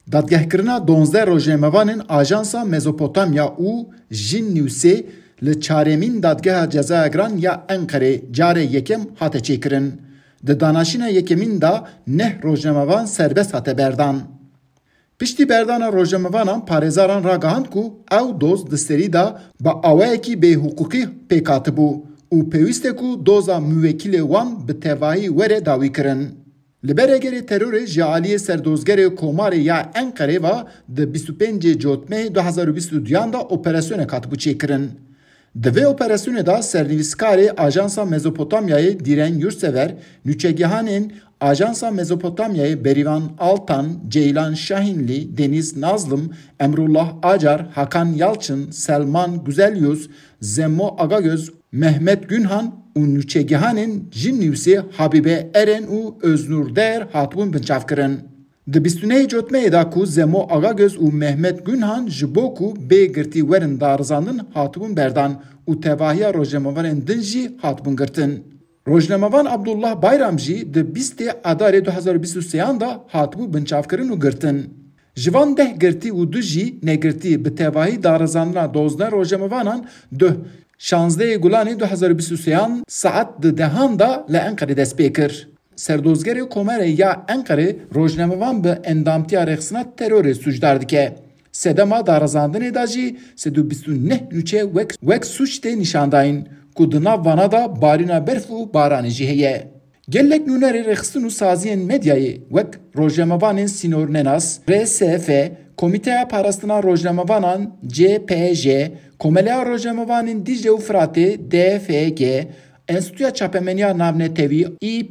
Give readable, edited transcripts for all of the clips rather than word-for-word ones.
Dadgehkirina 12 rojnamevanên Ajansa Mezopotamya û jin nivîsê li çaremîn dadgeha cezaya giran ya Enqerê carê yekem hate çêkirin. Di danaşîna yekemîn de neh rojnamevan serbest hate berdan. Piştî berdana rojnamevanan parêzaran ragihand ku ew doz di serî de bi awayekî bêhukukî pêk hatibû û pêwîst e ku doza müwekîlê wan bi tevahî were dawî kirin. Li beregerê terorê ji aliyê serdozgerê Komarê ya Enqerê ve di 25 Cotmehê 2022 da operasyonek hatibû çêkirin. Di vê operasyonê de sernivîskarê Ajansa Mezopotamyayê Dîren Yurtsever, nûçegihanên Ajansa Mezopotamyayê Berivan Altan, Ceylan Şahinli, Deniz Nazlım, Emrullah Acar, Hakan Yalçın, Selman Güzelyüz, Zemmo Agagöz, Mehmet Günhan û nûçegihanên jin nivîsê Habibe Eren û Öznur Der hatibûn binçavkirin. Di 29 Cotmehê da ku Zemmo Agagöz û Mehmet Günhan ji bo ku bêgirtî werin darizandin hatibûn berdan û tevahiya rojnamevanên din jî hatibûn girtin. Rojnamevan Abdullah Bayram jî di 20 Adarê 2023 da hatibû binçavkirin û girtin. Ji van 10 girtî û 2 jî negirtî bi tevahî darizandina 12 rojnamevanan 16 Gulanê 2023 saet di 10 da li Enqerê dest pê kir. Serdozgerê Komarê ya Enqerê rojnamevan bi endamtiya rexsina terorê suçdar dike. Sedema darizandinê da jî 129 nûçe wek suç tê nîşandayîn ku di nav vana da barîna berf û baranê jî heye. Gelek nûnerê rexistin û saziyên medyayê wek rojnamevanên Sînor Nenas, RSF, Komîteya Parastina Rojnamevanan CPJ, Komeleya Rojnamevanên Dicle û Firatê DFG, Enstitûya Çapemeniya Navnetevî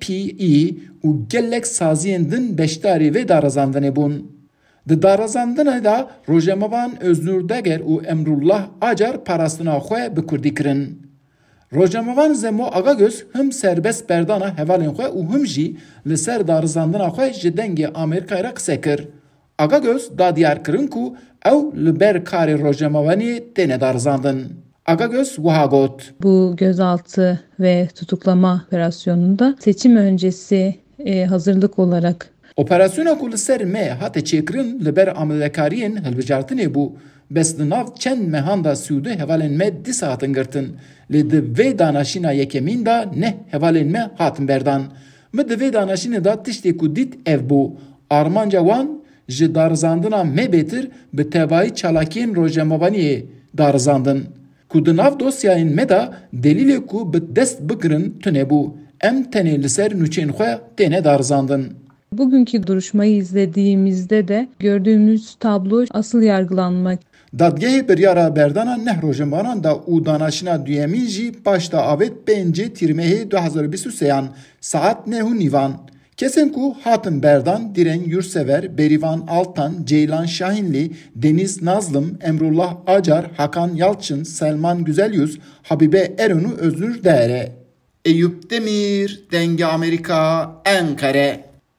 EPE û gelek saziyên din beşdarî vê darizandinê bûn. Di darizandinê da rojnamevan Öznur Deger û Emrullah Acar parastina xwe bi Kurdî kirin. Rojnamevan Zemmo Agagöz him serbest berdana hevalên xwe û him jî li ser darizandina xwe ji dengê Amerîkayê re qise kir. Agagöz da diyar kirin ku ew li ber karê rojnamevaniyê têne darizandin. Agagöz wiha got. Bu gözaltı ve tutuklama operasyonunda seçim öncesi hazırlık olarak operasyona ku li ser me hate çêkirin li ber amelekariyên hilbijartinê bû. Bes di nav çend mehan da Sûdî hevalên me dîsa hatin girtin. Lê di vê danaşîna yekemîn da neh hevalên me hatin berdan. Mi di vê danaşînê da tiştê ku dît ev bû. Armanca wan ji darizandina me bêtir bi tevahî çalakiyên rojnamevaniyê darizandin. Ku di nav dosyayên me da delîlê ku bi dest bigirin tune bû. Em tenê li ser nûçeyên xwe têne darizandin. Bugünkü duruşmayı izlediğimizde de gördüğümüz tablo asıl yargılanmak. Dadgehê biryara berdana neh rojnamevanan da û danaşîna duyemîn jî paşta avêt 5 Tîrmehê 2023 saet 9:30 kesên ku hatin berdan Dîren Yurtsever, Berivan Altan, Ceylan Şahinli, Deniz Nazlım, Emrullah Acar, Hakan Yalçın, Selman Güzelyüz, Habibe Eren û Öznur Dere. Eyüp Demir, Denge Amerika, Enqere.